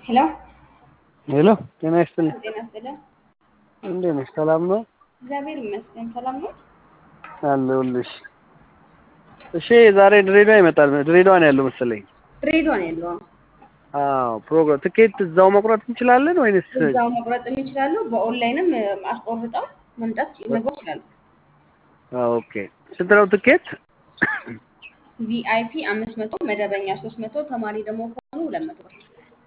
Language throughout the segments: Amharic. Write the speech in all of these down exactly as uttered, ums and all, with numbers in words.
ሄሎ ሄሎ ጤና ይስጥልኝ። ጤና ይስጥልኝ። እንዴት ነሽ? ሰላም ነው? እግዚአብሔር ይመስገን ሰላም ነው። አለሁልሽ። እሺ ዛሬ ድሬዳዋ ይመጣል። ድሬዳዋ ነው ያለው መሰለኝ። ድሬዳዋ ነው ያለው። አዎ ፕሮግራም ትኬት እዛው መቁረጥ እንችላለን ወይንስ? እዛው መቁረጥ ይችላሉ። በኦንላይንም አስቆርጠው መምጣት መግባት ይችላሉ። አዎ ኦኬ። ስንት ነው ትኬት? ቪአይፒ አምስት መቶ መደበኛ ሶስት መቶ ተማሪ ደግሞ ከሆኑ ሁለት መቶ ብር።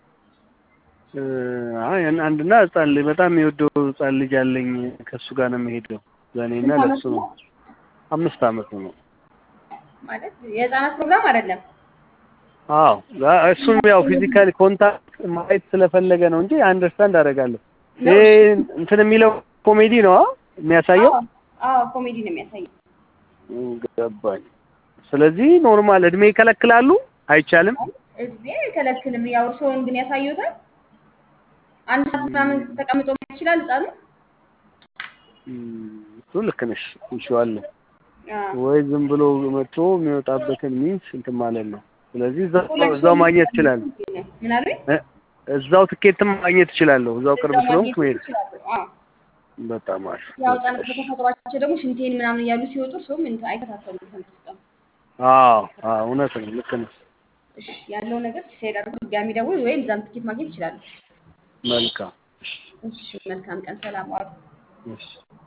አይ አንድና ህጻን ልጅ በጣም የሚወደው ህጻን ልጅ አለኝ። ከሱ ጋር ነው የምሄደው። ለኔና ስንት ዓመት ለሱ ነው። ነው? አምስት አመት ነው። ማለት የህፃናት ፕሮግራም አይደለም። አዎ እሱም ያው ፊዚካሊ ኮንታክት ማየት ስለፈለገ ነው እንጂ አንደርስታንድ አደርጋለሁ። ይሄ እንትን የሚለው ኮሜዲ ነው የሚያሳየው? አዎ አዎ ኮሜዲ ነው የሚያሳየው። ገባኝ። ስለዚህ ኖርማል እድሜ ይከለክላሉ? አይቻልም? እድሜ አይከለክልም። ያው ሰውን ግን ያሳዩታል። አንድ ሰዓት ምናምን ተቀምጦ ማየት ይችላል ህፃኑ። እሱ ልክ ነሽ ይሻላል። ወይ ዝም ብሎ መጥቶ የሚወጣበትን ሚንስ እንትን ማለት ነው። ስለዚህ እዛው ማግኘት ይችላል። ምን አሉኝ? እዛው ትኬትም ማግኘት ይችላል። እዛው ቅርብ ስለሆንኩ መሄድ። አዎ በጣም አሪፍ። ያው ህፃናት በተፈጥሯቸው ደግሞ ሽንቴን ምናምን እያሉ ሲወጡ ሰውም አይከታተሉም ትምህርት ውስጥ። አዎ አዎ እውነት ነው። ልክ ነሽ። እሺ ያለው ነገር ሲሄድ አድርጎ ድጋሚ ደውል ወይም እዛም ትኬት ማግኘት ይችላሉ። መልካም። እሺ መልካም ቀን። ሰላም ዋሉ። እሺ